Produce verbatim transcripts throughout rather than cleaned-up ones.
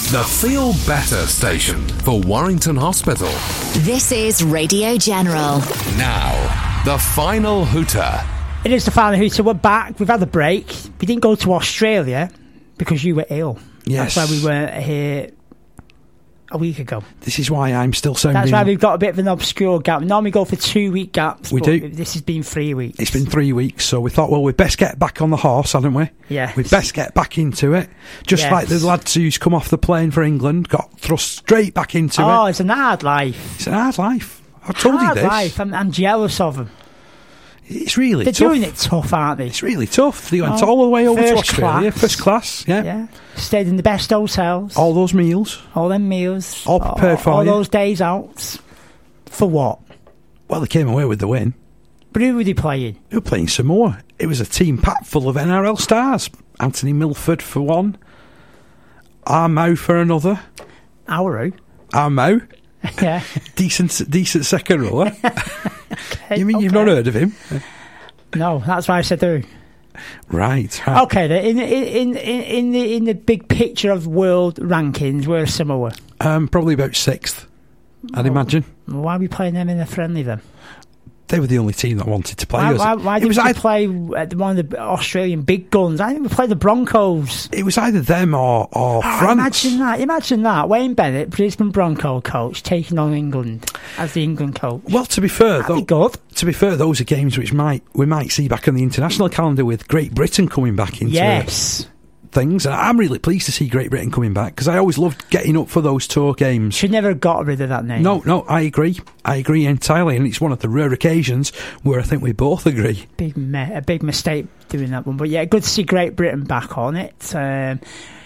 The Feel Better station for Warrington Hospital. This is Radio General. Now, the final hooter. It is the final hooter. We're back. We've had a break. We didn't go to Australia because you were ill. Yes. That's why we weren't here a week ago. This is why I'm still sounding... That's why we've got a bit of an obscure gap. We normally go for two-week gaps. We but do. This has been three weeks. It's been three weeks, so we thought, well, we'd best get back on the horse, hadn't we? Yeah. We'd best get back into it. Just Yes. like the lads who's come off the plane for England, got thrust straight back into oh, it. it's an hard life. It's an hard life. I told hard you this. life. I'm, I'm jealous of them. It's really They're tough. doing it tough, aren't they? It's really tough. They went Oh, all the way over to first Australia, class. first class, yeah. Yeah. Stayed in the best hotels. All those meals. All them meals. All prepared for all you. those days out. For what? Well, they came away with the win. But who were they playing? They were playing Samoa. It was a team packed full of N R L stars. Anthony Milford for one. Armau for another. Auru. Armau. Yeah. Decent decent second rower. Okay, You mean you've okay. not heard of him? No, that's why I said who. Right. right. Okay, then, in, in, in, in, the, in the big picture of world rankings, where's Samoa? Um, probably about sixth, I'd Oh. imagine. Why are we playing them in a friendly then? They were the only team that wanted to play Why, us. why, why it did was we either, play at one of the Australian big guns? I think we played the Broncos. it was either them or, or Oh, France. imagine that. Imagine that. Wayne Bennett, Brisbane Bronco coach, taking on England as the England coach. Well, to be fair, That'd though, be good. to be fair, those are games which might we might see back on the international calendar with Great Britain coming back into Yes. things. And I'm really pleased to see Great Britain coming back because I always loved getting up for those tour games. Should never have got rid of that name. No, no, I agree. I agree entirely, and it's one of the rare occasions where I think we both agree. Big me- a big mistake doing that one. But yeah, good to see Great Britain back on it. Um,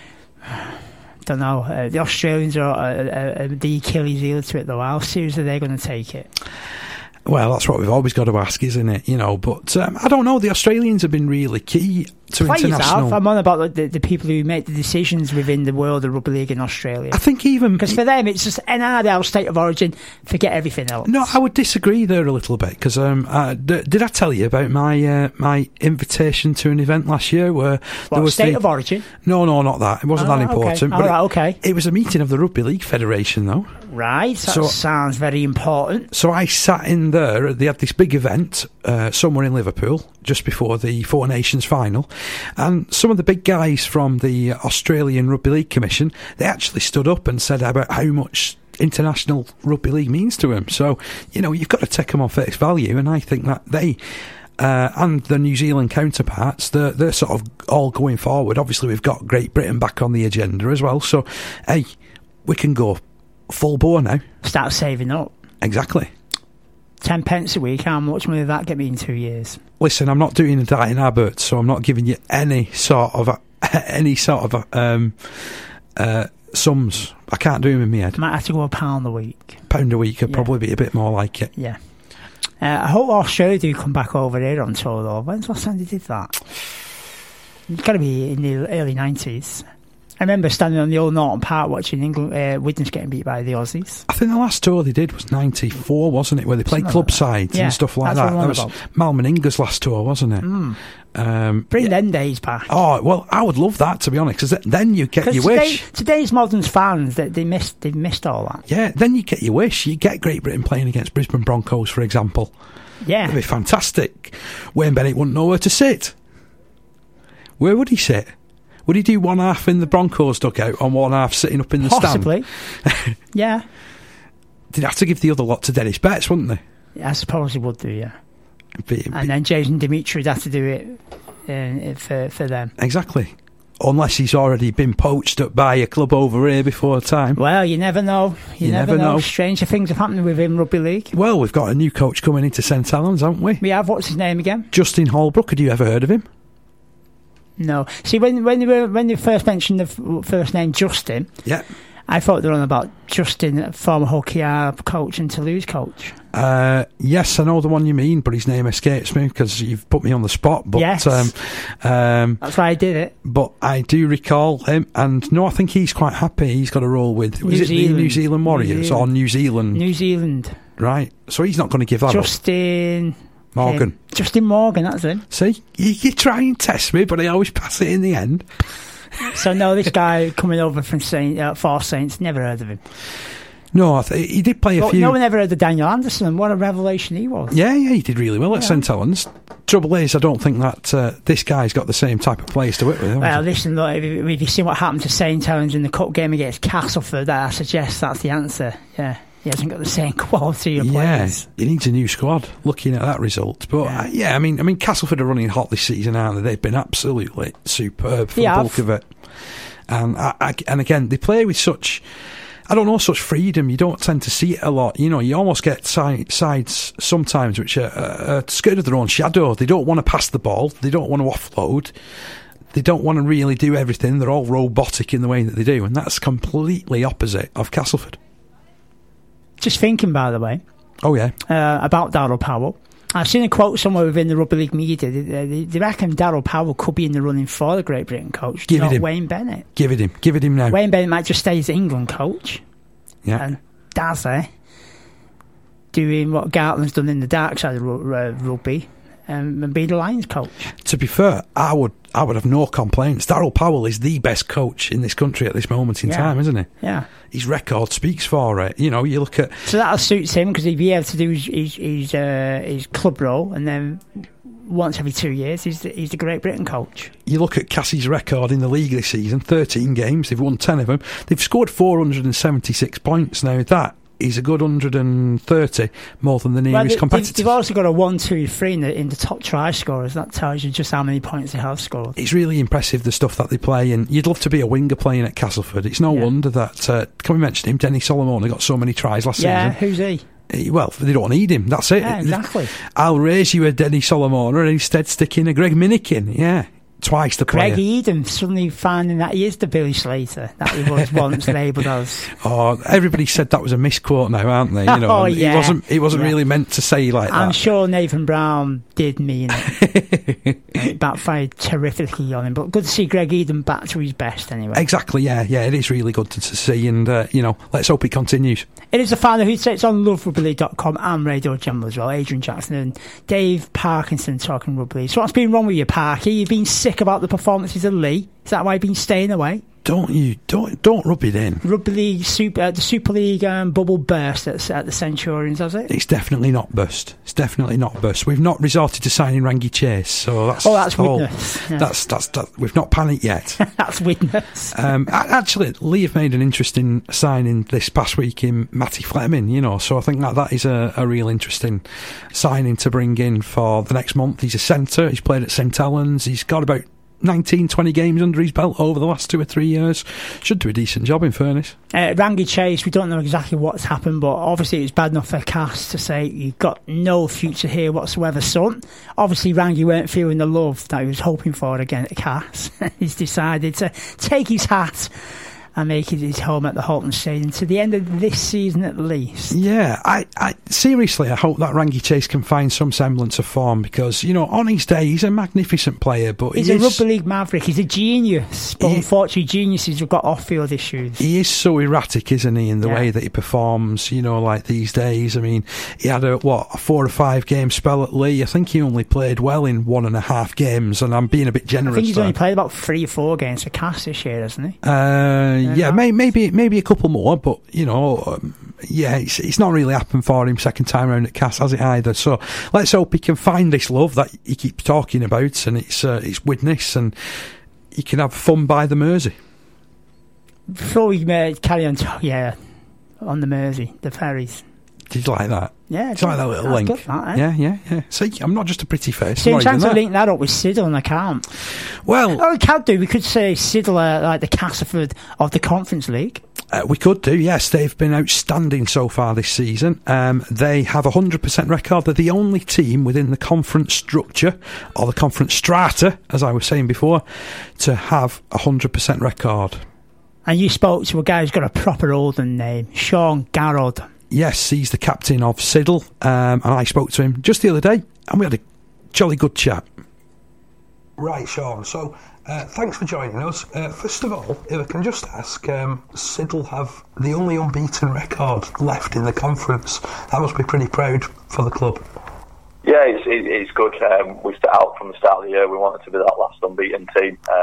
don't know. Uh, the Australians are uh, uh, the Achilles heel to it, though. How serious are they going to take it? Well, that's what we've always got to ask, isn't it? You know, but um, I don't know. The Australians have been really key to Players international. have. I'm on about the, the people who make the decisions within the world of rugby league in Australia. I think even Because for them, it's just N R L, state of origin, forget everything else. No, I would disagree there a little bit because um, uh, d- did I tell you about my uh, my invitation to an event last year where What, there was state the, of origin? No, no, not that. It wasn't Oh, that okay. important. All but right, it, okay. it was a meeting of the Rugby League Federation, though. Right, that So- sounds very important. So I sat in there. They had this big event uh, somewhere in Liverpool just before the Four Nations final, and some of the big guys from the Australian Rugby League Commission, they actually stood up and said about how much international rugby league means to them. So, you know, you've got to take them on face value, and I think that they uh, and the New Zealand counterparts, they're, they're sort of all going forward. Obviously, we've got Great Britain back on the agenda as well, so hey, we can go full bore now. Start saving up. Exactly. Ten pence a week, how much money did that get me in two years? Listen, I'm not doing a dying habit, so I'm not giving you any sort of any sort of um, uh, sums. I can't do them in my head. Might have to go a pound a week. Pound a week would Yeah. probably be a bit more like it. Yeah. Uh, I hope Australia do come back over here on tour, though. When's the last time they did that? It's got to be in the early nineties. I remember standing on the old Norton Park watching England, uh, Widnes getting beat by the Aussies. I think the last tour they did was ninety-four, wasn't it? Where they played Something club like that. sides Yeah, and stuff like that's that. what I'm That on was about. Mal Meninga's last tour, wasn't it? Mm. Um, Bring yeah. them days back. Oh, well, I would love that, to be honest, because then you get 'Cause your today, wish. today's modern fans, they, they missed, they've missed all that. Yeah, then you get your wish. You get Great Britain playing against Brisbane Broncos, for example. Yeah. It'd be fantastic. Wayne Bennett wouldn't know where to sit. Where would he sit? Would he do one half in the Broncos dugout and one half sitting up in the Possibly. stand? Yeah. They'd have to give the other lot to Dennis Betts, wouldn't they? I suppose he would do, yeah. Be- And be- then Jason Dimitri would have to do it uh, for, for them. exactly. Unless he's already been poached up by a club over here before time. Well, you never know. You, You never, never know. know. Stranger things have happened within rugby league. Well, we've got a new coach coming into St Helens, haven't we? We have, what's his name again? Justin Holbrook. Had you ever heard of him? No. See, when when they were when they first mentioned the f- first name Justin, Yeah. I thought they were on about Justin, former Hockey coach and Toulouse coach. Uh, yes, I know the one you mean, but his name escapes me because you've put me on the spot. But, Yes. um, um, That's why I did it. but I do recall him, and no, I think he's quite happy. He's got a role with was New it the Zealand. New Zealand Warriors New Zealand. or New Zealand, New Zealand. right? So he's not going to give that up. Justin Morgan. him. Justin Morgan, that's him. See, you, you try and test me, but I always pass it in the end. So no, this guy coming over from Saint, uh, Four Saints, never heard of him. No, I th- he did play a Well, few. no one ever heard of Daniel Anderson. What a revelation he was. Yeah, yeah, he did really well at Yeah. St Helens. Trouble is, I don't think that uh, this guy's got the same type of players to work with. Well, listen, look, if, if you see what happened to Saint Helens in the cup game against Castleford, I suggest that's the answer. Yeah, he hasn't got the same quality of Yeah, players. he needs a new squad. Looking at that result, but Yeah. uh, yeah, I mean, I mean, Castleford are running hot this season, aren't they? They've been absolutely superb for They the have. bulk of it. And I, I, and again, they play with such. I don't know, such freedom. You don't tend to see it a lot. You know, you almost get si- sides sometimes which are, uh, are scared of their own shadow. They don't want to pass the ball. They don't want to offload. They don't want to really do everything. They're all robotic in the way that they do. And that's completely opposite of Castleford. Just thinking, by the way, Oh, yeah. uh, about Darryl Powell. I've seen a quote somewhere within the Rugby League media. They, they, they reckon Darryl Powell could be in the running for the Great Britain coach, Give it not him. Wayne Bennett. Give it him. Give it him now. Wayne Bennett might just stay as England coach. Yeah. And Dazzy doing what Gartland's done in the dark side of ru- uh, rugby um, and be the Lions coach. To be fair, I would I would have no complaints. Darryl Powell is the best coach in this country at this moment in Yeah. time, isn't he? Yeah. His record speaks for it. You know, you look at... So that suits him because he'd be able to do his his his, uh, his club role, and then once every two years he's the, he's the Great Britain coach. You look at Cassie's record in the league this season, thirteen games, they've won ten of them. They've scored four hundred seventy-six points. Now, that is a good one hundred thirty more than the nearest Well, they, competitor. they've also got a one, two, three in the, in the top try scorers. That tells you just how many points they have scored. It's really impressive, the stuff that they play, and you'd love to be a winger playing at Castleford. It's no Yeah. wonder that, uh, can we mention him, Denny Solomon, got so many tries last Yeah, season. who's he? Eh, Well, they don't need him, that's it. Yeah, exactly. I'll raise you a Denny Solomon and instead stick in a Greg Minikin. Yeah, twice the player. Greg Eden suddenly finding that he is the Billy Slater that he was once labelled as. Oh, everybody said that was a misquote now, aren't they? You know, Oh, and yeah. It wasn't, it wasn't Yeah. really meant to say like I'm that. sure Nathan Brown did mean it. It backfired terrifically on him, but good to see Greg Eden back to his best anyway. Exactly, yeah, yeah, it is really good to, to see, and, uh, you know, let's hope it continues. It is a final who sits on love rugby league dot com and Radio General as well. Adrian Jackson and Dave Parkinson talking rugby league. So what's been wrong with you, Parky? You've been sick about the performances of Lee. Is that why you've been staying away? Don't you, don't, don't rub it in. Rugby League, super, uh, the Super League um, bubble burst at, at the Centurions, has it? It's definitely not burst. It's definitely not burst. We've not resorted to signing Rangi Chase, so that's Oh, that's all- witness. Yeah. That's that's that. We've not panicked yet. That's witness. um, a- actually, Lee have made an interesting signing this past week in Matty Fleming. You know, so I think that that is a, a real interesting signing to bring in for the next month. He's a centre. He's played at St Helens. He's got about nineteen, twenty games under his belt over the last two or three years. Should do a decent job, in fairness. Uh, Rangi Chase, we don't know exactly what's happened, but obviously it was bad enough for Cass to say you've got no future here whatsoever, son. Obviously Rangi weren't feeling the love that he was hoping for again at Cass. He's decided to take his hat and make it his home at the Halton Stadium to the end of this season at least. Yeah, I, I seriously, I hope that Rangi Chase can find some semblance of form because, you know, on his day, he's a magnificent player, but He's he a is, rugby league maverick. He's a genius, but He- unfortunately geniuses have got off-field issues. he is so erratic, isn't he, in the Yeah. way that he performs, you know, like these days. I mean, he had a, what, a four or five game spell at Lee. I think he only played well in one and a half games, and I'm being a bit I generous think he's there. only played about three or four games for Cass this year, hasn't he? Uh, yeah, may, maybe maybe a couple more, but you know, um, yeah, it's, it's not really happened for him second time round at Cass, has it either? So let's hope he can find this love that he keeps talking about, and it's uh, it's witness, and he can have fun by the Mersey. Before we uh, carry on, to, yeah, on the Mersey, the ferries. Did you like that? Yeah, Did you like that little that's link? good, that, eh? Yeah, yeah, yeah. See, I'm not just a pretty face. See, I'm I'm not trying even to that. link that up with Siddle, and I can't. Well, Oh, we can do. We could say Siddle are like the Castleford of the Conference League. Uh, we could do, yes. They've been outstanding so far this season. Um, they have a one hundred percent record. They're the only team within the conference structure, or the conference strata, as I was saying before, to have a one hundred percent record. And you spoke to a guy who's got a proper Olden name, Sean Garrod. Yes, he's the captain of Siddle, um, and I spoke to him just the other day, and we had a jolly good chat. Right, Sean, so uh, thanks for joining us. Uh, first of all, if I can just ask, um, Siddle have the only unbeaten record left in the conference. That must be pretty proud for the club. Yeah, it's, it, it's good. Um, we set out from the start of the year. We wanted to be that last unbeaten team. Um,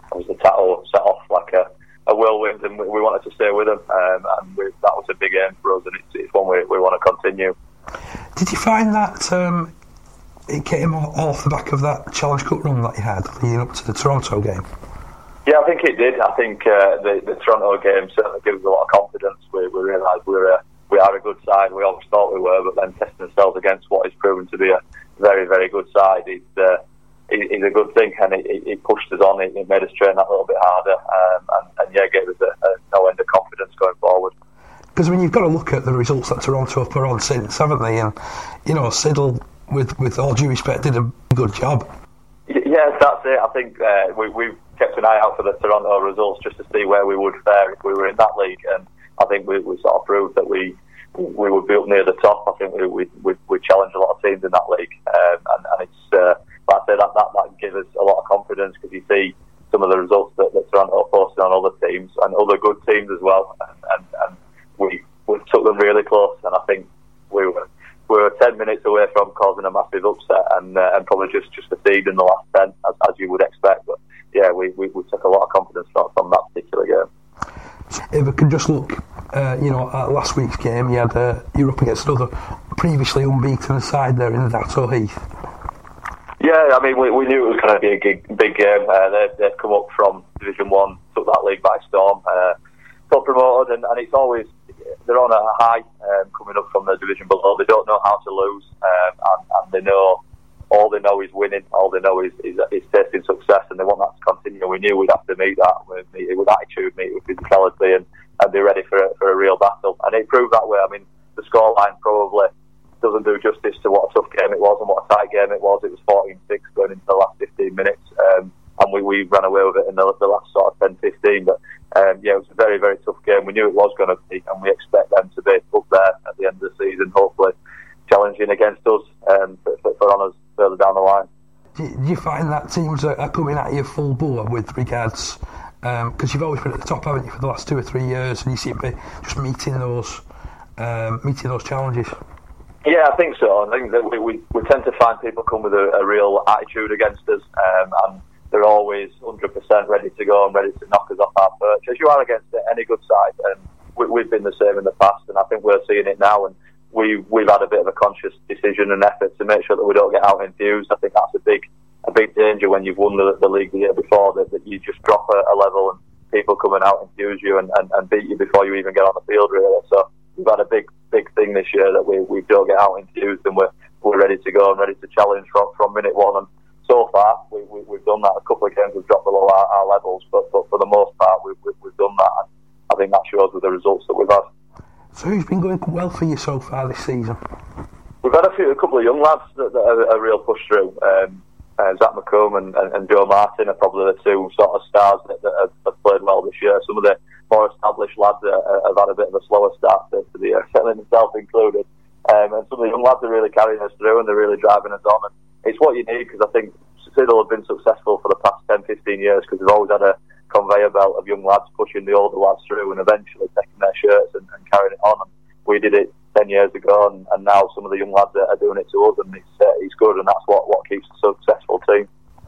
obviously Tato set off like a, a whirlwind, and we, we wanted to stay with them, um, and we, that was a big aim for us, and it's, it's one we, we want to continue. Did you find that um, it came off the back of that Challenge Cup run that you had leading up to the Toronto game? Yeah, I think it did. I think uh, the, the Toronto game certainly gave us a lot of confidence. We, we realised we were a, we are a good side. We always thought we were, but then testing ourselves against what is proven to be a very, very good side is uh, is a good thing, and it, it pushed us on. It, it made us train that little bit harder, um, and, and yeah, gave us a, a no end of confidence going forward. Because I mean, you've got to look at the results that Toronto have put on since, haven't they? And you know, Siddle, with with all due respect, did a good job. Yes, that's it. I think uh, we, we've kept an eye out for the Toronto results just to see where we would fare if we were in that league, and I think we, we sort of proved that we we would be up near the top. I think we we we, we challenged a lot of teams in that league, um, and, and it's uh, like I say that that that gives us a lot of confidence, because you see some of the results that, that Toronto posted on other teams and other good teams as well, and, and, and we we took them really close, and I think we were. We were ten minutes away from causing a massive upset, and uh, and probably just, just a seed in the last ten, as, as you would expect. But yeah, we, we, we took a lot of confidence from, from that particular game. If we can just look, uh, you know, at last week's game, you had uh, you were up against another previously unbeaten side there in Dato Heath. Yeah, I mean, we, we knew it was going to be a big, big game. Uh, they, they've come up from Division One, took that league by storm, uh, got promoted, and, and it's always. They're on a high um, coming up from the division below. They don't know how to lose, um, and, and they know all they know is winning. All they know is, is, is tasting success, and they want that to continue. We knew we'd have to meet that with, meet it with attitude, meet it with physicality, and, and be ready for a, for a real battle. And it proved that way. I mean, the scoreline probably doesn't do justice to what a tough game it was and what a tight game it was. It was fourteen six going into the last fifteen minutes, um, and we, we ran away with it in the, the last sort of ten fifteen. But Um, yeah, it was a very, very tough game. We knew it was going to be, and we expect them to be up there at the end of the season, hopefully challenging against us um, for, for, for honours further down the line. Do you, do you find that teams are, are coming at you full bore with regards, because um, you've always been at the top, haven't you, for the last two or three years, and you seem to be just meeting those, um, meeting those challenges? Yeah, I think so. I think that we, we, we tend to find people come with a, a real attitude against us, um, and they're always one hundred percent ready to go and ready to knock us off our perch, as you are against any good side. And we, we've been the same in the past, and I think we're seeing it now. And we, we've had a bit of a conscious decision and effort to make sure that we don't get out enthused. I think that's a big a big danger when you've won the, the league the year before, that, that you just drop a, a level and people coming out enthuse you and, and, and beat you before you even get on the field, really. So we've had a big big thing this year that we, we don't get out enthused, and we're, we're ready to go and ready to challenge from, from minute one. And so far, we, we, we've done that. A couple of games we've dropped below our, our levels, but, but for the most part, we've, we've, we've done that. And I think that shows with the results that we've had. So who's been going well for you so far this season? We've had a few, a couple of young lads that, that are a real push through. Um, uh, Zach McComb and, and, and Joe Martin are probably the two sort of stars that, that have, have played well this year. Some of the more established lads uh, have had a bit of a slower start to, to the year, certainly myself included. Um, and some of the young lads are really carrying us through, and they're really driving us on. And it's what you need, because I think Siddle have been successful for the past ten, fifteen years, because they've always had a conveyor belt of young lads pushing the older lads through and eventually taking their shirts and, and carrying it on. And we did it ten years ago, and, and now some of the young lads are, are doing it to us, and it's, uh, it's good, and that's what, what keeps a successful team.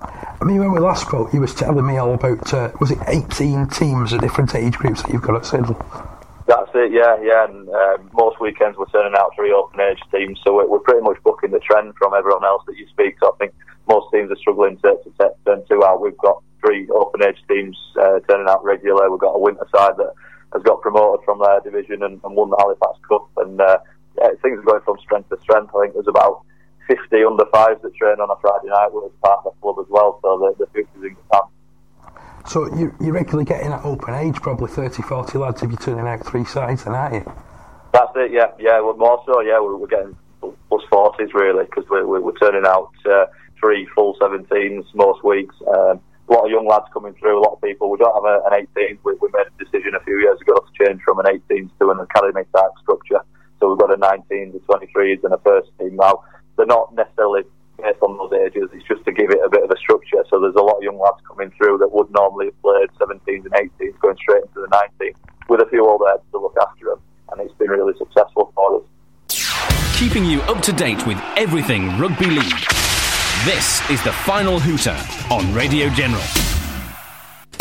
I mean, when we last spoke, you was telling me all about, uh, was it eighteen teams at different age groups that you've got at Siddle? That's it, yeah, yeah. And uh, most weekends we're turning out three open age teams, so we're, we're pretty much booking the trend from everyone else that you speak to. I think most teams are struggling to, to set turn two out. We've got three open age teams uh, turning out regularly. We've got a winter side that has got promoted from their division and, and won the Halifax Cup. And uh, yeah, things are going from strength to strength. I think there's about fifty under fives that train on a Friday night with us part of the club as well, so the, the future's in good hands. So you, you're regularly getting at open age, probably thirty, forty lads if you're turning out three sides then, aren't you? That's it, yeah, yeah, well, more so, yeah, we're, we're getting plus forties really, because we're, we're, we're turning out uh, three full seventeens most weeks. Um, a lot of young lads coming through, a lot of people. We don't have a, an eighteen. We, we made a decision a few years ago to change from an eighteen to an academy type structure. So we've got a nineteen, a twenty-threes and a first team now. They're not necessarily based on those ages, it's just to give it a bit of a structure. So there's a lot of young lads coming through that would normally have played seventeens and eighteens going straight into the nineteens, with a few older heads to look after them, and it's been really successful for us. Keeping you up to date with everything rugby league. This is the Final Hooter on Radio General.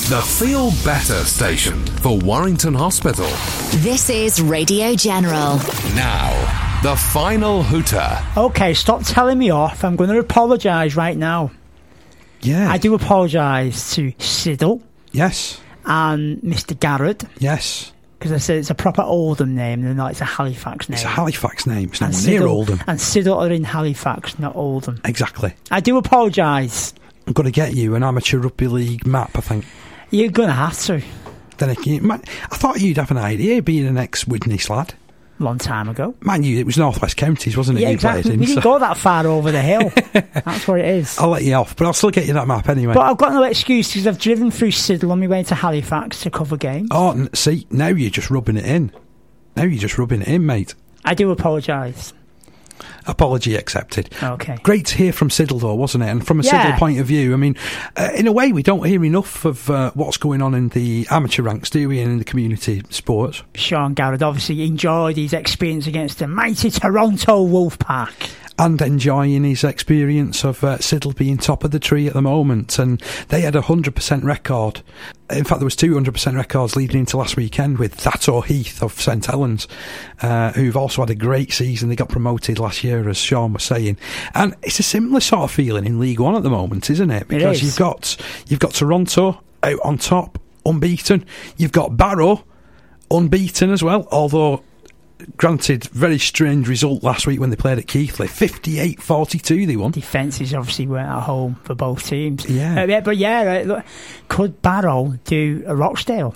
The Feel Better station for Warrington Hospital. This is Radio General. Now, the final hooter. Okay, stop telling me off. I'm going to apologise right now. Yeah. I do apologise to Siddle Yes. and Mister Garrett, Yes. because I said it's a proper Oldham name and not it's a Halifax name. It's a Halifax name. It's and not near Siddle, Oldham. And Siddle are in Halifax, not Oldham. Exactly. I do apologise. I'm going to get you an amateur rugby league map, I think. You're going to have to. Then again, man, I thought you'd have an idea, being an ex-Widnes lad. Long time ago. Man, you, it was North West Counties, wasn't it? Yeah, you exactly. played in, We didn't so go that far over the hill. That's what it is. I'll let you off, but I'll still get you that map anyway. But I've got no excuse because I've driven through Siddle on my way to Halifax to cover games. Oh, n- see, now you're just rubbing it in. Now you're just rubbing it in, mate. I do apologise. Apology accepted. Okay. Great to hear from Siddle, though, wasn't it? And from a Yeah. Siddle point of view, I mean, uh, in a way, we don't hear enough of uh, what's going on in the amateur ranks, do we, and in the community sports. Sean Garrett obviously enjoyed his experience against the mighty Toronto Wolfpack. And enjoying his experience of uh, Siddle being top of the tree at the moment. And they had a one hundred percent record. In fact, there was two hundred percent records leading into last weekend with Thato Heath of St Helens, uh, who've also had a great season. They got promoted last year, as Sean was saying. And it's a similar sort of feeling in League One at the moment, isn't it? Because It is. you've got you've got Toronto out on top, unbeaten. You've got Barrow, unbeaten as well, although... Granted, very strange result last week when they played at Keighley. fifty-eight forty-two they won. Defences obviously weren't at home for both teams. Yeah. Uh, yeah but yeah, uh, look, could Barrow do a Rochdale?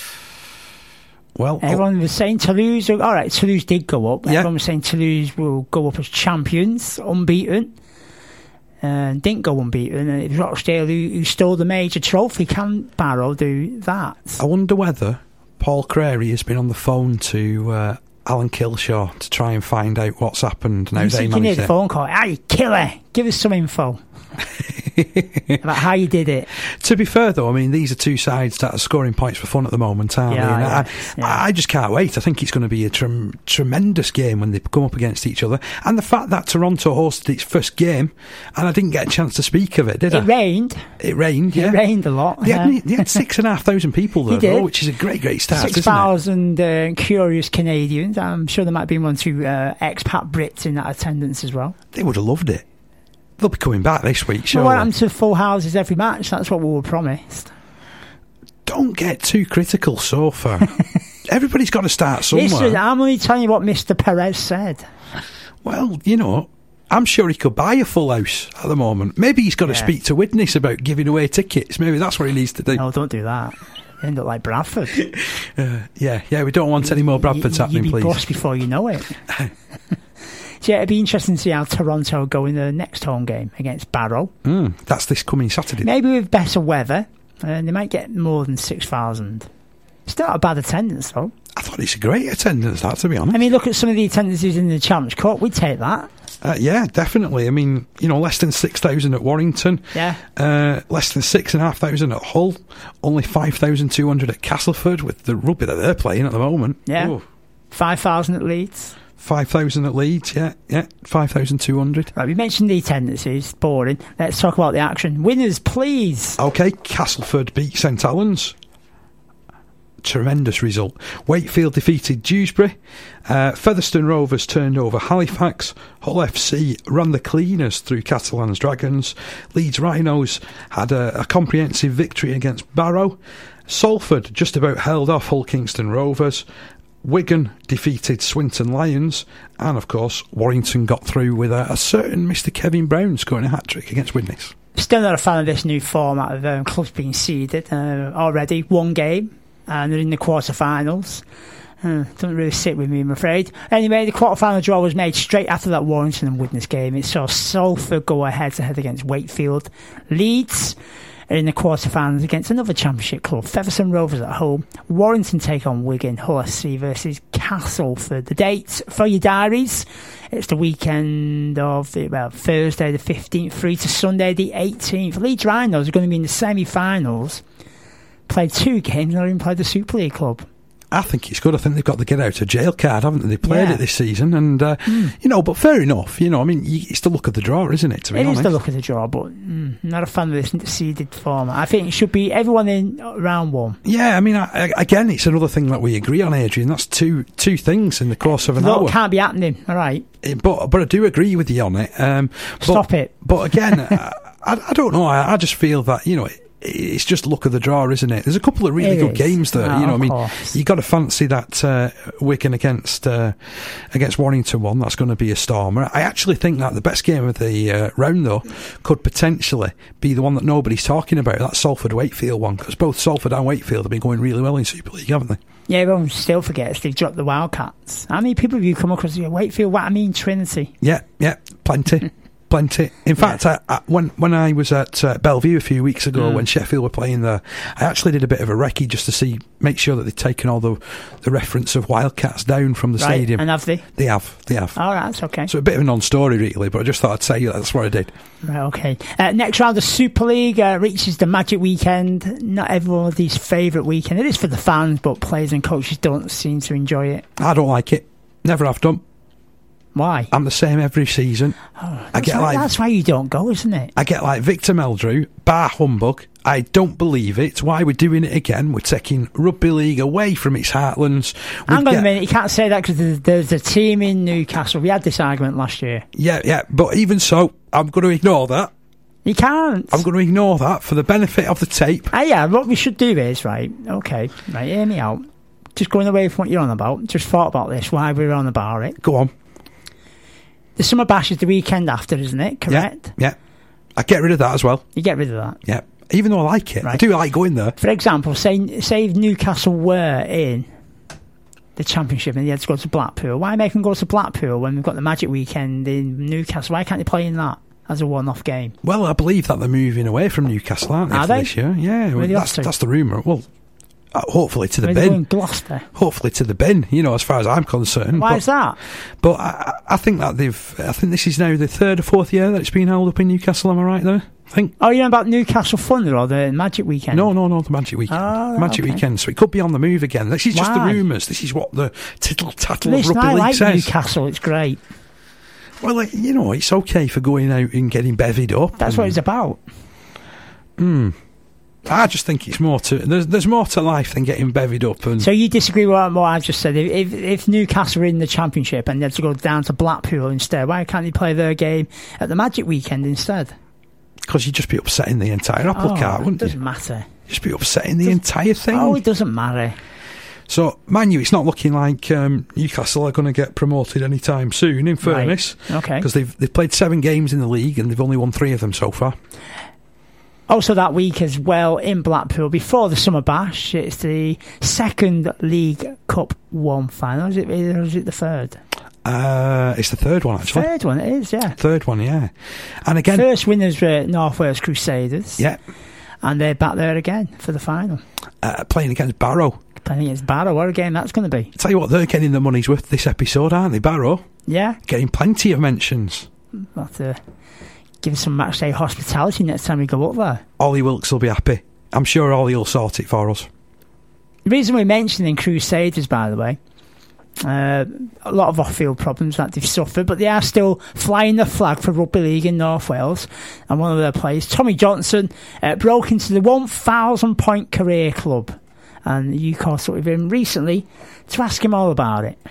Well, Everyone was saying Toulouse. All right, Toulouse did go up. Yeah. Everyone was saying Toulouse will go up as champions, unbeaten. And didn't go unbeaten. And it was Rochdale who, who stole the major trophy. Can Barrow do that? I wonder whether Paul Crary has been on the phone to uh, Alan Kilshaw to try and find out what's happened now You they said you need managed a it. phone call. Hey, killer! Give us some info about how you did it. To be fair, though, I mean, these are two sides that are scoring points for fun at the moment, aren't Yeah, they? And yeah, I, yeah. I just can't wait. I think it's going to be a trem- tremendous game when they come up against each other. And the fact that Toronto hosted its first game, and I didn't get a chance to speak of it, did I? It rained. It rained, yeah. It rained a lot. They had, yeah. they had six and a half thousand people He there, did. though, which is a great, great start, Six isn't it? thousand uh, curious Canadians. I'm sure there might be one or two uh, expat Brits in that attendance as well. They would have loved it. They'll be coming back this week, Well, surely. what happened to full houses every match? That's what we were promised. Don't get too critical so far. Everybody's got to start somewhere. Listen, I'm only telling you what Mister Perez said. Well, you know, I'm sure he could buy a full house at the moment. Maybe he's got to Yeah. speak to Widnes about giving away tickets. Maybe that's what he needs to do. No, don't do that. You end up like Bradford. Uh, yeah, yeah, we don't want any more Bradfords you, happening, you'll be please. bust before you know it. So yeah, it'd be interesting to see how Toronto go in the next home game against Barrow. Mm, that's this coming Saturday. Maybe with better weather, and they might get more than six thousand. It's not a bad attendance, though. I thought it's a great attendance, that, to be honest. I mean, look at some of the attendances in the Challenge Cup. We'd take that. Uh, yeah, definitely. I mean, you know, less than six thousand at Warrington. Yeah. Uh, less than six and a half thousand at Hull. Only five thousand two hundred at Castleford with the rugby that they're playing at the moment. Yeah. Ooh. five thousand at Leeds. five thousand at Leeds, yeah, yeah, five thousand two hundred. Right, we mentioned the attendances. Boring. Let's talk about the action. Winners, please. Okay, Castleford beat St Helens. Tremendous result. Wakefield defeated Dewsbury. Uh, Featherstone Rovers turned over Halifax. Hull F C ran the cleaners through Catalans Dragons. Leeds Rhinos had a, a comprehensive victory against Barrow. Salford just about held off Hull Kingston Rovers. Wigan defeated Swinton Lions, and of course Warrington got through with a, a certain Mister Kevin Brown scoring a hat-trick against Widnes. Still not a fan of this new format of um, clubs being seeded. Uh, already one game, and they're in the quarterfinals. Uh, doesn't really sit with me, I'm afraid. Anyway, the quarterfinal draw was made straight after that Warrington and Widnes game. It saw Salford go head-to-head against Wakefield. Leeds are in the quarterfinals against another championship club, Featherstone Rovers at home. Warrington take on Wigan. Hull F C versus Castleford. The dates for your diaries: it's the weekend of the, well, Thursday the fifteenth through to Sunday the eighteenth. Leeds Rhinos are going to be in the semi-finals. Played two games, not even played the Super League club. I think it's good. I think they've got the get out of jail card, haven't they? They played Yeah. it this season, and uh, Mm. you know, but fair enough. You know, I mean, you, it's the look of the draw, isn't it? To be It honest, is the look of the draw, but mm, not a fan of this seeded format. I think it should be everyone in round one. Yeah, I mean, I, I, again, it's another thing that we agree on, Adrian. That's two two things in the course of an Look, hour. can't be happening. All right, Eh, But but I do agree with you on it. Um, but, stop it. But again, I, I, I don't know. I, I just feel that you know. It, It's just luck of the draw, isn't it? There's a couple of really It good is. games there. Oh, you know, I of mean, course. you got to fancy that uh, Wigan against uh, against Warrington one. That's going to be a stormer. I actually think that the best game of the uh, round, though, could potentially be the one that nobody's talking about. That Salford Wakefield one, because both Salford and Wakefield have been going really well in Super League, haven't they? Yeah, everyone still forgets they've dropped the Wildcats. How many people have you come across here? Wakefield, what I mean, Trinity. Yeah, yeah, plenty. Plenty. In fact, I, I, when when I was at uh, Bellevue a few weeks ago, Mm. when Sheffield were playing there, I actually did a bit of a recce just to see, make sure that they'd taken all the the reference of Wildcats down from the Right, stadium. and have they? They have, they have. All right, that's okay. So a bit of a non-story, really, but I just thought I'd say that. That's what I did. Right, okay. Uh, next round, the Super League uh, reaches the Magic Weekend. Not everybody's favourite weekend. It is for the fans, but players and coaches don't seem to enjoy it. I don't like it. Never have done. Why? I'm the same every season. Oh, I that's, get why, like that's why you don't go, isn't it? I get like Victor Meldrew, bar humbug. I don't believe it. Why we're doing it again? We're taking rugby league away from its heartlands. We'd Hang on get- a minute, you can't say that because there's, there's a team in Newcastle. We had this argument last year. Yeah, yeah. But even so, I'm going to ignore that. You can't. I'm going to ignore that for the benefit of the tape. Ah, yeah, what we should do is, right, okay, right, hear me out. Just going away from what you're on about, just thought about this, why we're on about it. Go on. The Summer Bash is the weekend after, isn't it? Correct? Yeah, yeah. I get rid of that as well. You get rid of that. Yeah. Even though I like it. I Right. do like going there. For example, say, say if Newcastle were in the Championship and they had to go to Blackpool, why make them go to Blackpool when we've got the Magic Weekend in Newcastle? Why can't they play in that as a one-off game? Well, I believe that they're moving away from Newcastle, aren't they, Are for they? this year? Yeah, well, Where they that's, off to? that's the rumour. Well, uh, hopefully to the Where they go in bin. Gloucester. Hopefully to the bin, you know, as far as I'm concerned. Why but, is that? But I, I think that they've... I think this is now the third or fourth year that it's been held up in Newcastle, am I right there? I think. Oh, you know about Newcastle Thunder or the Magic Weekend? No, no, no, the Magic Weekend. Oh, right, Magic okay. Weekend. So it could be on the move again. This is just the Why? rumours. This is what the tittle-tattle of Listen, rugby I league like says. Newcastle, it's great. Well, like, you know, it's okay for going out and getting bevied up. That's and, what it's about. Mm, I just think it's more to... There's, there's more to life than getting bevied up. And So you disagree with what I've just said? If, if, if Newcastle are in the Championship and they have to go down to Blackpool instead, why can't they play their game at the Magic Weekend instead? because you'd just be upsetting the entire apple Oh, cart, it wouldn't doesn't you? matter. Just be upsetting the entire thing. Oh, it doesn't matter. So, mind you, it's not looking like um, Newcastle are going to get promoted anytime soon, in fairness. Right. Okay. Because they've, they've played seven games in the league and they've only won three of them so far. Also that week as well in Blackpool, before the Summer Bash, it's the second League Cup one final. Is it, or is it the third? Uh, it's the third one, actually. Third one, it is, yeah. Third one, yeah. And again... First winners were North Wales Crusaders. Yeah. And they're back there again for the final. Uh, playing against Barrow. Playing against Barrow. What a game that's going to be. Tell you what, they're getting the money's worth this episode, aren't they, Barrow? Yeah. Getting plenty of mentions. We'll have to give some matchday hospitality next time we go up there. Ollie Wilkes will be happy. I'm sure Ollie will sort it for us. The reason we're mentioning Crusaders, by the way, uh, a lot of off-field problems that they've suffered, but they are still flying the flag for rugby league in North Wales. And one of their players, Tommy Johnson, uh, broke into the one thousand point career club. And you caught up with him recently to ask him all about it.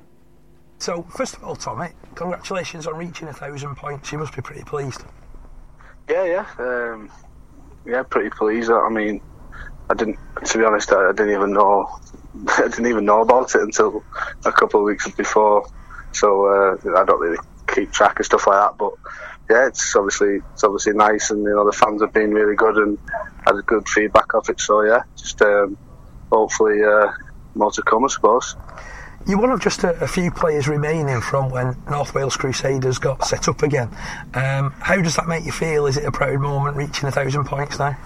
So, first of all, Tommy, congratulations on reaching a thousand points. You must be pretty pleased. Yeah, yeah, um, yeah, pretty pleased. I mean, I didn't, to be honest, I, I didn't even know, I didn't even know about it until a couple of weeks before. So uh, I don't really keep track of stuff like that. But yeah, it's obviously it's obviously nice, and you know the fans have been really good and had good feedback of it. So yeah, just um, hopefully uh, more to come, I suppose. You're one of just a, a few players remaining from when North Wales Crusaders got set up again. Um, how does that make you feel? Is it a proud moment reaching a thousand points now?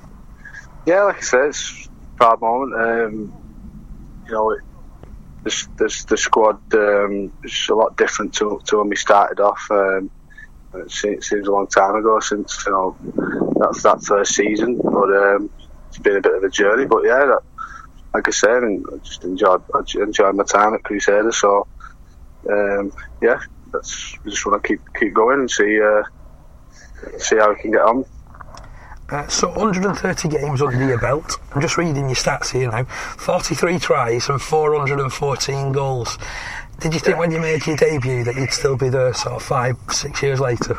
Yeah, like I said, it's a proud moment. Um, you know, it, the, the, the squad um, is a lot different to, to when we started off. Um, it seems, seems a long time ago since you know that's that first season, but um, it's been a bit of a journey. But yeah, that, like I said, and I just enjoyed I just enjoyed my time at Crusaders. So um, yeah, that's I just want to keep keep going and see uh, see how we can get on. Uh, so one hundred thirty games under your belt. I'm just reading your stats here now. forty-three tries and four hundred fourteen goals. Did you think when you made your debut that you'd still be there sort of five, six years later?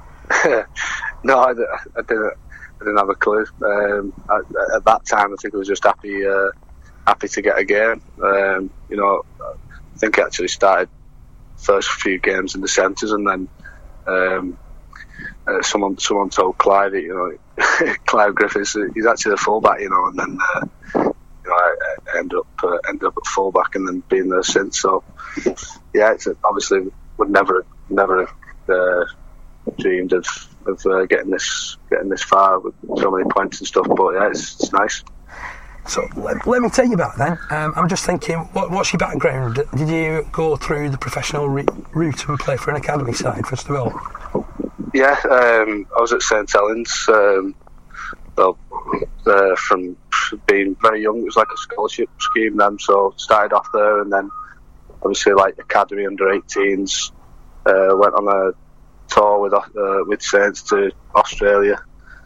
No, I, I didn't. I didn't have a clue. Um, I, at that time, I think I was just happy, uh, happy to get a game. Um, you know, I think I actually started first few games in the centres, and then um, uh, someone someone told Clive, you know, Clive Griffiths, he's actually a fullback, you know, and then uh, you know, I, I ended up uh, ended up at fullback, and then been there since. So yeah, it's obviously would never never uh, dreamed of. of uh, getting this getting this far with so many points and stuff, but yeah, it's, it's nice. So let, let me tell you about then. Um, I'm just thinking, what, what's your background? Did you go through the professional re- route and play for an academy side first of all? Yeah, um, I was at Saint Helens. Um, well, uh, from being very young, it was like a scholarship scheme then. So started off there, and then obviously like academy under eighteens. Uh, went on a tour with uh, with Saints to Australia,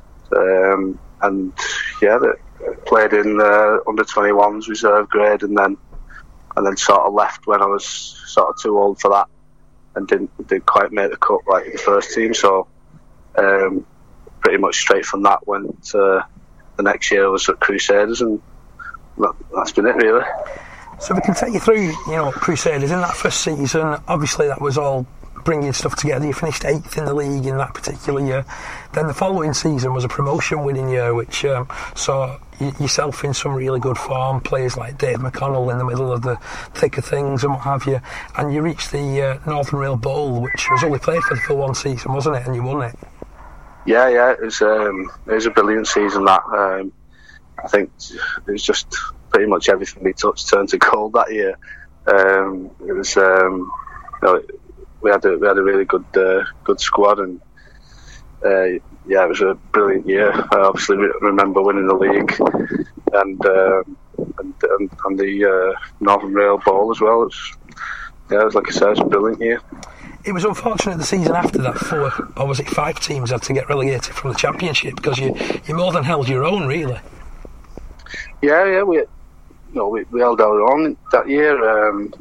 um, and yeah, they played in uh, under twenty-ones reserve grade, and then and then sort of left when I was sort of too old for that, and didn't didn't quite make the cut like the first team. So um, pretty much straight from that went to the next year I was at Crusaders, and that, that's been it really. So we can take you through, you know, Crusaders in that first season. Obviously, that was all bringing stuff together. You finished eighth in the league in that particular year. Then the following season was a promotion winning year, which um, saw y- yourself in some really good form, players like Dave McConnell in the middle of the thick of things and what have you, and you reached the uh, Northern Rail Bowl, which was only played for, for one season, wasn't it, and you won it. Yeah, yeah, it was, um, it was a brilliant season that. Um, I think it was just pretty much everything we touched turned to gold that year. Um, it was, um, you know, We had a we had a really good uh, good squad, and uh, yeah, it was a brilliant year. I obviously re- remember winning the league and um, and, and, and the uh, Northern Rail Bowl as well. It was, yeah, it was, like I said, it was a brilliant year. It was unfortunate the season after that four, or was it five teams had to get relegated from the Championship because you you more than held your own, really. Yeah, yeah, we you know we, we held our own that year. Um,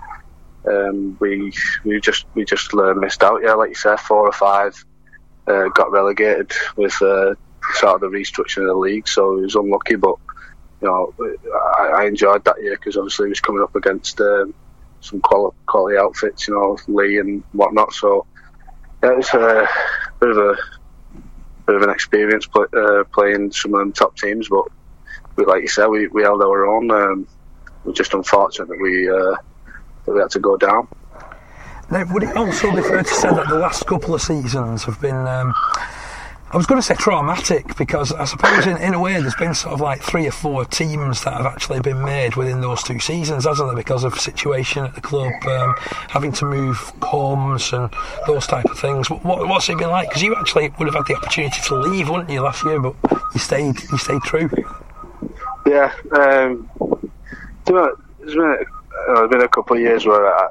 Um, we we just we just uh, missed out. Yeah, like you said, four or five uh, got relegated with uh, sort of the restructuring of the league. So it was unlucky, but you know I, I enjoyed that year because obviously he was coming up against um, some quality, quality outfits, you know, Lee and whatnot. So yeah, it was a bit of a bit of an experience play, uh, playing some of them top teams. But we, like you said, we, we held our own. Um, we're just unfortunate that we. Uh, that we had to go down. Now, would it also be fair to say that the last couple of seasons have been, um, I was going to say traumatic, because I suppose in, in a way there's been sort of like three or four teams that have actually been made within those two seasons, hasn't there, because of situation at the club, um, having to move homes and those type of things. What, what's it been like? Because you actually would have had the opportunity to leave, wouldn't you, last year, but you stayed you stayed true. Yeah, um, there's been a Uh, there's been a couple of years where I,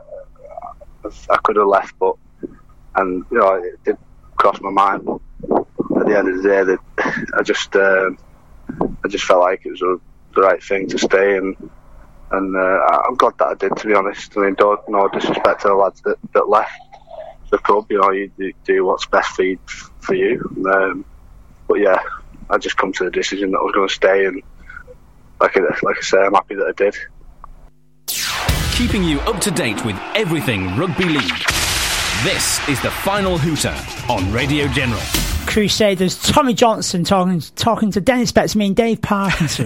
I could have left, but and you know it did cross my mind. But at the end of the day, that I just uh, I just felt like it was a, the right thing to stay, and and uh, I'm glad that I did. To be honest, I mean, don't, no disrespect to the lads that, that left the club. You know, you, you do what's best for you. For you. Um, but yeah, I just come to the decision that I was going to stay, and like I, like I say, I'm happy that I did. Keeping you up to date with everything rugby league. This is the Final Hooter on Radio General. Crusaders, Tommy Johnson talking talking to Dennis Betts, I mean Dave Parkinson.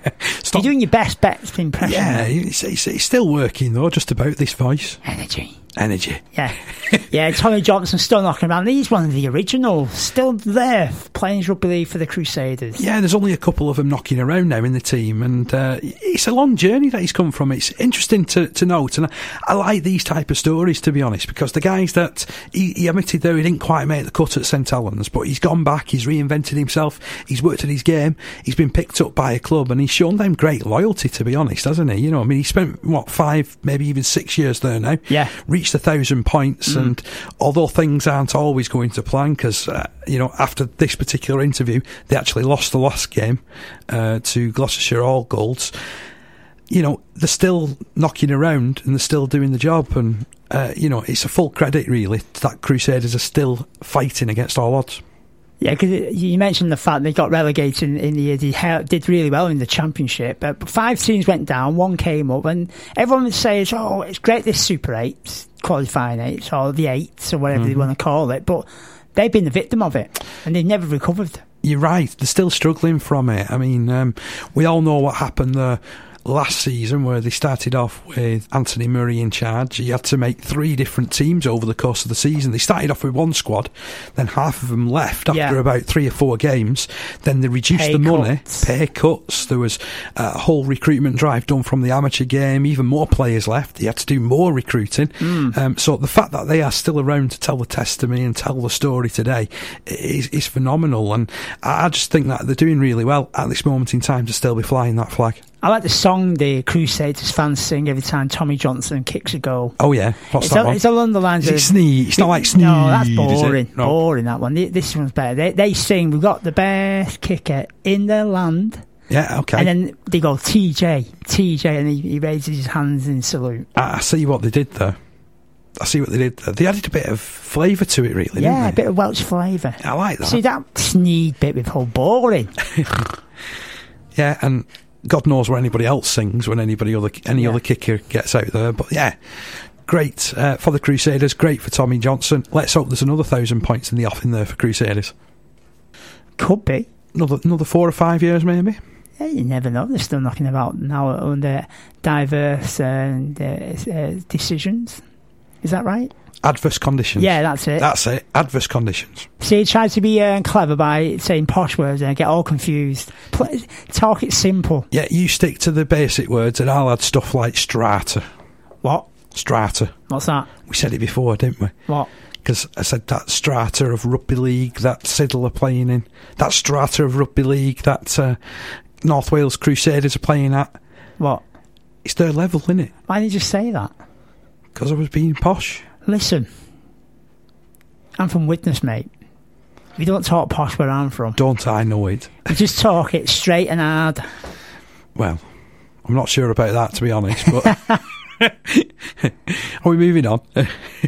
You're doing your best Betts impression. Yeah, he's, he's, he's still working though, just about this voice. Energy. Energy. Yeah. Yeah, Tommy Johnson still knocking around. He's one of the originals, still there, playing rugby league for the Crusaders. Yeah, there's only a couple of them knocking around now in the team, and uh, it's a long journey that he's come from. It's interesting to, to note, and I, I like these type of stories, to be honest, because the guys that, he, he admitted though he didn't quite make the cut at St Helens, but he's gone back, he's reinvented himself, he's worked at his game, he's been picked up by a club, and he's shown them great loyalty, to be honest, hasn't he? You know, I mean, he spent, what, five, maybe even six years there now. Yeah. Reached a thousand points, mm. and although things aren't always going to plan, because, uh, you know, after this particular interview, they actually lost the last game uh, to Gloucestershire All Golds, you know, they're still knocking around and they're still doing the job, and, uh, you know, it's a full credit, really, that Crusaders are still fighting against all odds. Yeah, because you mentioned the fact they got relegated in, in the year, they did really well in the Championship. But five teams went down, one came up, and everyone would say, oh, it's great this Super eights, qualifying eights, or the eights, or whatever mm-hmm. they want to call it. But they've been the victim of it, and they've never recovered. You're right, they're still struggling from it. I mean, um, we all know what happened there last season, where they started off with Anthony Murray in charge. He had to make three different teams over the course of the season. They started off with one squad, then half of them left after yeah. about three or four games. Then they reduced pay the money, cuts. pay cuts. There was a whole recruitment drive done from the amateur game. Even more players left. They had to do more recruiting. Mm. Um, so the fact that they are still around to tell the testimony and tell the story today is, is phenomenal. And I just think that they're doing really well at this moment in time to still be flying that flag. I like the song the Crusaders fans sing every time Tommy Johnson kicks a goal. Oh yeah, what's it's that a, one? It's along the lines is of... It Sneed? It's not like Sneed, No, that's is boring. it? No. Boring, that one. This one's better. They, they sing, we've got the best kicker in the land. Yeah, okay. And then they go, T J, T J, and he, he raises his hands in salute. I, I see what they did there. I see what they did there. They added a bit of flavour to it, really, yeah, didn't they? a bit of Welsh flavour. I like that. See, that Sneed bit with whole boring. Yeah, and God knows where anybody else sings when anybody other any yeah. other kicker gets out there. But yeah, great uh, for the Crusaders, great for Tommy Johnson. Let's hope there's another thousand points in the offing there for Crusaders. Could be. Another another four or five years, maybe. Yeah, you never know. They're still knocking about now under diverse uh, uh, decisions. Is that right? Adverse conditions. Yeah, that's it. That's it. Adverse conditions. See, he tried to be uh, clever by saying posh words and get all confused. Play, talk it simple. Yeah, you stick to the basic words and I'll add stuff like strata. What? Strata. What's that? We said it before, didn't we? What? Because I said that strata of rugby league that Siddle are playing in. That strata of rugby league that uh, North Wales Crusaders are playing at. What? It's their level, isn't it? Why did you say that? Because I was being posh. Listen, I'm from Widnes, mate. We don't talk posh where I'm from. Don't I know it? We just talk it straight and hard. Well, I'm not sure about that, to be honest, but... Are we moving on? What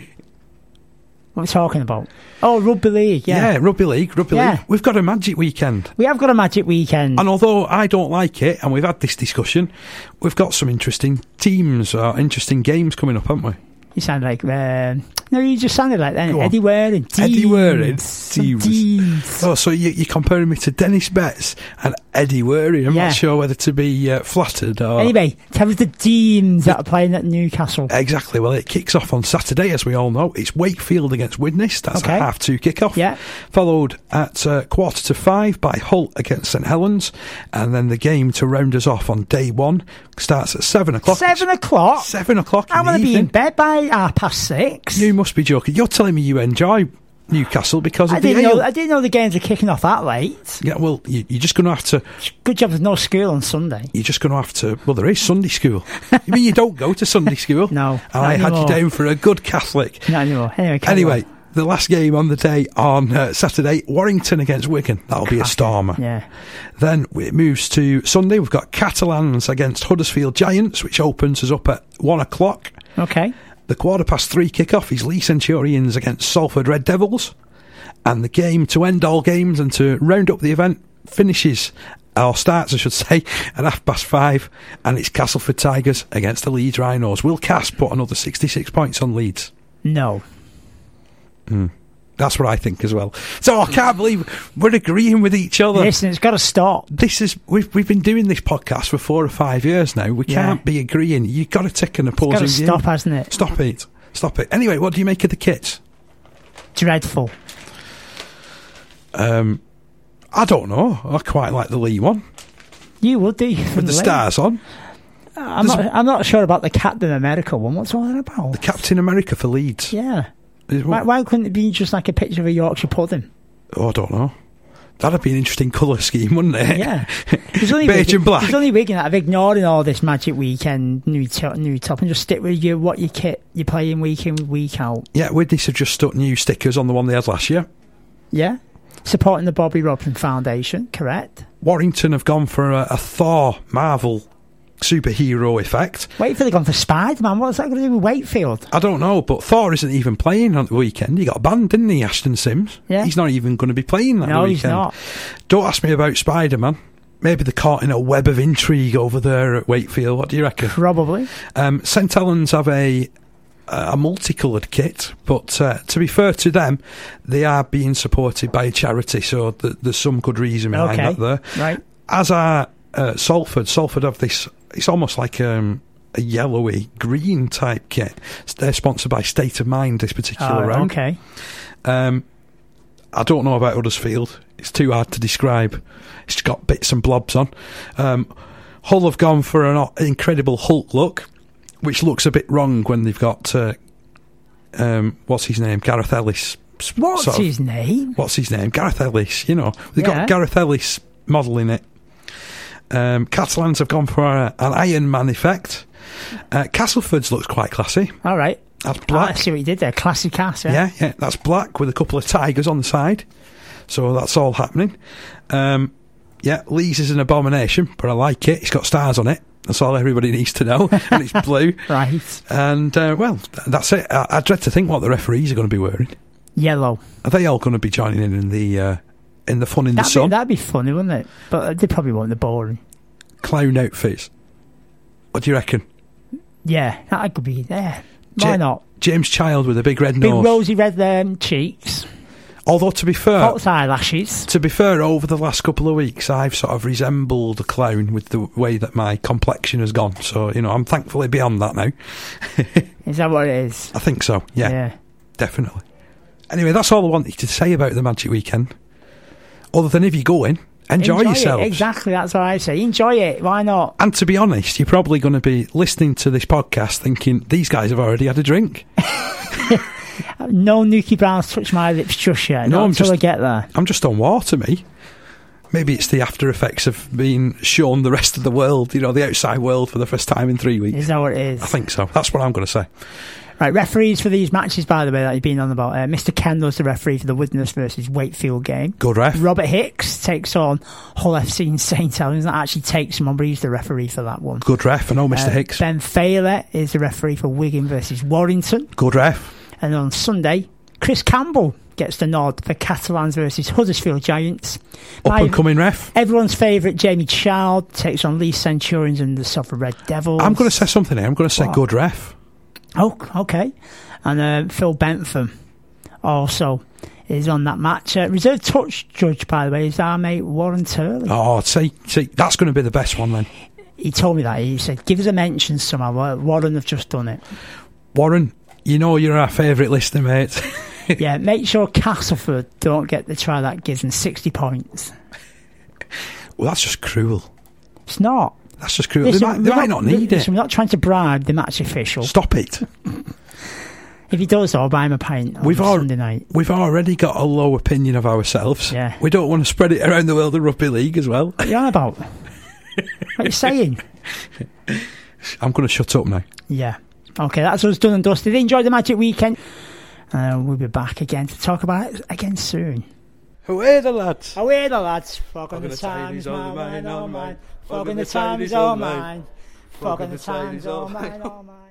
are we talking about? Oh, rugby league, yeah. Yeah, rugby league, rugby yeah. league. We've got a magic weekend. We have got a magic weekend. And although I don't like it, and we've had this discussion, we've got some interesting teams or interesting games coming up, haven't we? You sound like... Uh, no, you just sounded like that. Eddie Waring. Eddie Waring. Deeds. Oh, so you, you're comparing me to Dennis Betts and Eddie Waring. I'm yeah. not sure whether to be uh, flattered or... Anyway, tell us the teams that are playing at Newcastle. Exactly. Well, it kicks off on Saturday, as we all know. It's Wakefield against Widnes. That's okay. a half two kickoff. Yeah. Followed at uh, quarter to five by Hull against St Helens. And then the game to round us off on day one starts at seven o'clock. Seven o'clock? Seven o'clock I'm going to be in bed by half past six. You must be joking. You're telling me you enjoy Newcastle because of I the didn't ale. know, I didn't know the games are kicking off that late. Yeah, well, you, you're just going to have to... Good job there's no school on Sunday. You're just going to have to... Well, there is Sunday school. You mean you don't go to Sunday school? No. And I had you down for a good Catholic. Not anymore. Anyway, anyway the last game on the day on uh, Saturday, Warrington against Wigan. That'll be a stormer. Yeah. Then it moves to Sunday. We've got Catalans against Huddersfield Giants, which opens us up at one o'clock. Okay. The quarter past three kickoff is Lee Centurions against Salford Red Devils. And the game to end all games and to round up the event finishes, or starts I should say, at half past five, and it's Castleford Tigers against the Leeds Rhinos. Will Cass put another sixty-six points on Leeds? No. Mm. That's what I think as well. So I can't believe we're agreeing with each other. Listen, it's got to stop. This is we've we've been doing this podcast for four or five years now. We yeah. can't be agreeing. You've got to take an opposing view. It's got to stop, hasn't it? Stop it. Stop it. Anyway, what do you make of the kits? Dreadful. Um, I don't know. I quite like the Lee one. You would do. With the stars on. I'm not, I'm not sure about the Captain America one. What's all that about? The Captain America for Leeds. Yeah. Why, why couldn't it be just like a picture of a Yorkshire pudding? Oh, I don't know. That'd be an interesting colour scheme, wouldn't it? Yeah. There's only Beige Wigan, and black. There's only Wigan that have ignoring all this Magic Weekend new top, new top and just stick with you what you kit you're playing week in, week out. Yeah, Widnes have just stuck new stickers on the one they had last year. Yeah. Supporting the Bobby Robson Foundation, correct. Warrington have gone for a, a Thor Marvel superhero effect. Wakefield have gone for Spider-Man. What's that going to do with Wakefield? I don't know, but Thor isn't even playing on the weekend. He got banned, didn't he, Ashton Sims? Yeah. He's not even going to be playing that no, weekend. he's not. Don't ask me about Spider-Man. Maybe they're caught in a web of intrigue over there at Wakefield. What do you reckon? Probably. Um, Saint Helens have a a multicoloured kit, but uh, to be fair to them, they are being supported by a charity, so th- there's some good reason behind okay. that there. Right. As are uh, Salford. Salford have this, it's almost like um, a yellowy green type kit. They're sponsored by State of Mind this particular oh, round. Okay. Um, I don't know about Huddersfield. It's too hard to describe. It's got bits and blobs on. Um, Hull have gone for an incredible Hulk look, which looks a bit wrong when they've got uh, um, what's his name, Gareth Ellis. What's sort of, his name? What's his name, Gareth Ellis. You know, they've Yeah. got Gareth Ellis modelling it. Um, Catalans have gone for a, an Iron Man effect. Uh, Castleford's looks quite classy. All right. That's black. Ah, I see what you did there. Classy cast, yeah. Yeah, yeah, that's black with a couple of tigers on the side. So that's all happening. Um, yeah, Lee's is an abomination, but I like it. It's got stars on it. That's all everybody needs to know. And it's blue. Right. And, uh, well, th- that's it. I-, I dread to think what the referees are going to be wearing. Yellow. Are they all going to be joining in in the uh, in the fun in That'd the sun? Be, that'd be funny, wouldn't it? But they probably won't. They're boring. Clown outfits. What do you reckon? Yeah, that could be there. Why Ja- not? James Child with a big red Big nose. rosy red um, cheeks. Although, to be fair... False eyelashes. To be fair, over the last couple of weeks, I've sort of resembled a clown with the way that my complexion has gone. So, you know, I'm thankfully beyond that now. Is that what it is? I think so, yeah, Yeah. definitely. Anyway, that's all I wanted to say about the Magic Weekend. Other than if you go in, enjoy, Enjoy yourselves. it. Exactly, that's what I say. Enjoy it. Why not? And to be honest, you're probably going to be listening to this podcast thinking, these guys have already had a drink. No Nuki Brown's touched my lips just yet. No, Not I'm until just- I get there. I'm just on water, me. Maybe it's the after effects of being shown the rest of the world, you know, the outside world for the first time in three weeks. Is that what it is? I think so. That's what I'm going to say. Right, referees for these matches, by the way, that you've been on about. Uh, Mister Kendall's the referee for the Widnes versus Wakefield game. Good ref. Robert Hicks takes on Hull F C and Saint Helens. Not actually takes someone, but he's the referee for that one. Good ref. I know Mister Uh, Hicks. Ben Fowler is the referee for Wigan versus Warrington. Good ref. And on Sunday, Chris Campbell gets the nod for Catalans versus Huddersfield Giants. Up My- and coming ref. Everyone's favourite Jamie Child takes on Lee Centurions and the Suffolk Red Devils. I'm going to say something here. I'm going to say What? good ref. Oh, okay. And uh, Phil Bentham also is on that match. Uh, reserve touch judge, by the way, is our mate Warren Turley. Oh, see, see, that's going to be the best one then. He told me that. He said, give us a mention somehow. Well, Warren have just done it. Warren, you know you're our favourite listener, mate. Yeah, make sure Castleford don't get the try that gives them sixty points. Well, that's just cruel. It's not. That's just cruel. Listen, they might, they we're might not need listen, it. We're not trying to bribe the match official. Stop it. If he does, I'll buy him a pint on We've al- Sunday night. We've already got a low opinion of ourselves. Yeah. We don't want to spread it around the world of rugby league as well. What are you on about? What are you saying? I'm going to shut up now. Yeah. Okay, that's us done and dusted. Enjoy the Magic Weekend. Uh, we'll be back again to talk about it again soon. Away the lads. Away the lads. Fogging Fogging the the time time is is all all mine, mine, all all mine. mine. Fogging Fogging the the time time is is all all mine. mine. Fogging the time is all mine, all mine.